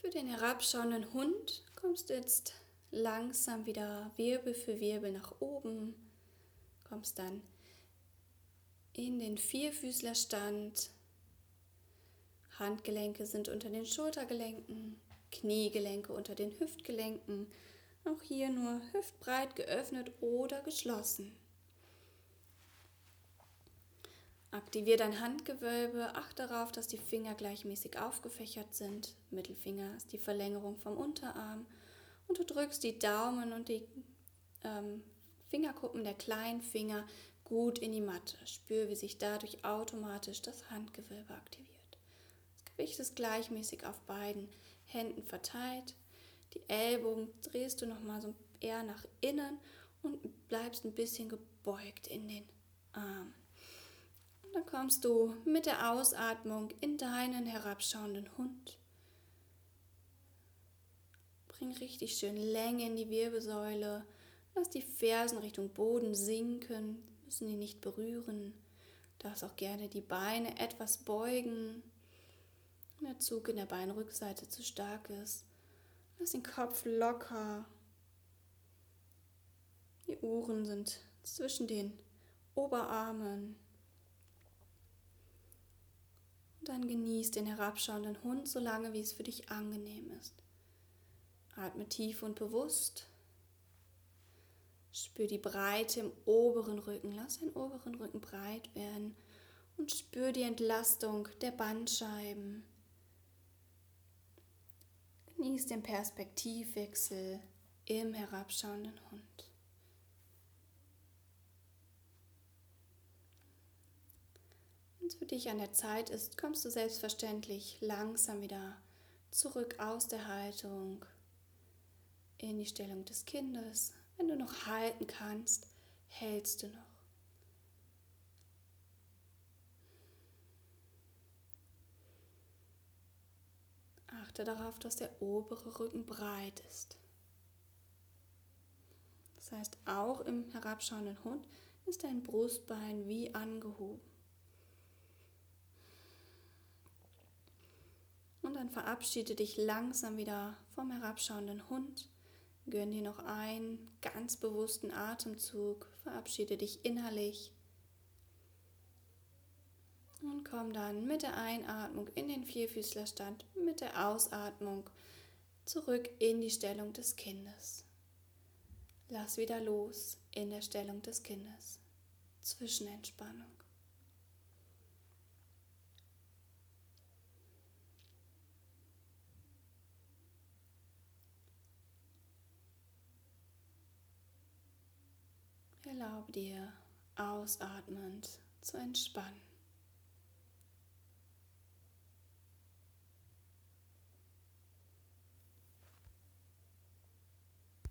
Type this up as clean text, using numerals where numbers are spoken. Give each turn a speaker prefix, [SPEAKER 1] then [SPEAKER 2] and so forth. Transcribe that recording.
[SPEAKER 1] Für den herabschauenden Hund kommst du jetzt langsam wieder Wirbel für Wirbel nach oben, kommst dann in den Vierfüßlerstand. Handgelenke sind unter den Schultergelenken, Kniegelenke unter den Hüftgelenken. Auch hier nur hüftbreit geöffnet oder geschlossen. Aktiviere dein Handgewölbe, achte darauf, dass die Finger gleichmäßig aufgefächert sind. Mittelfinger ist die Verlängerung vom Unterarm und du drückst die Daumen und die Fingerkuppen der kleinen Finger gut in die Matte. Spür, wie sich dadurch automatisch das Handgewölbe aktiviert. Das Gewicht ist gleichmäßig auf beiden Händen verteilt. Die Ellbogen drehst du nochmal so eher nach innen und bleibst ein bisschen gebeugt in den Armen. Und dann kommst du mit der Ausatmung in deinen herabschauenden Hund. Bring richtig schön Länge in die Wirbelsäule. Lass die Fersen Richtung Boden sinken, müssen die nicht berühren. Du darfst auch gerne die Beine etwas beugen, wenn der Zug in der Beinrückseite zu stark ist. Lass den Kopf locker. Die Ohren sind zwischen den Oberarmen. Und dann genieß den herabschauenden Hund, so lange wie es für dich angenehm ist. Atme tief und bewusst. Spür die Breite im oberen Rücken. Lass den oberen Rücken breit werden und spür die Entlastung der Bandscheiben. Genieß den Perspektivwechsel im herabschauenden Hund. Wenn es für dich an der Zeit ist, kommst du selbstverständlich langsam wieder zurück aus der Haltung in die Stellung des Kindes. Wenn du noch halten kannst, hältst du noch. Achte darauf, dass der obere Rücken breit ist. Das heißt, auch im herabschauenden Hund ist dein Brustbein wie angehoben. Und dann verabschiede dich langsam wieder vom herabschauenden Hund. Gönn dir noch einen ganz bewussten Atemzug. Verabschiede dich innerlich. Und komm dann mit der Einatmung in den Vierfüßlerstand, mit der Ausatmung zurück in die Stellung des Kindes. Lass wieder los in der Stellung des Kindes. Zwischenentspannung. Erlaube dir, ausatmend zu entspannen.